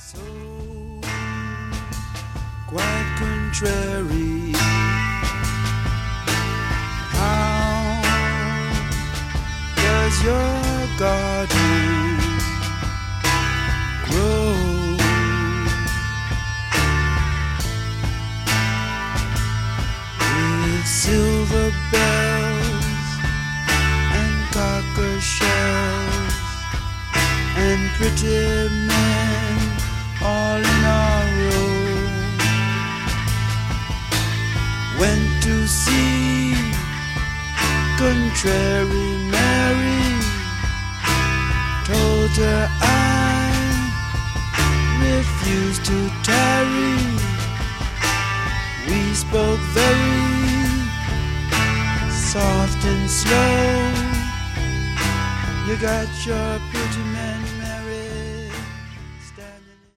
So quite contrary, how does your garden grow? With silver bells and cocker shells and pretty men all in a row. Went to see Contrary Mary, told her I refused to tarry. We spoke very soft and slow. You got your pretty man married, standing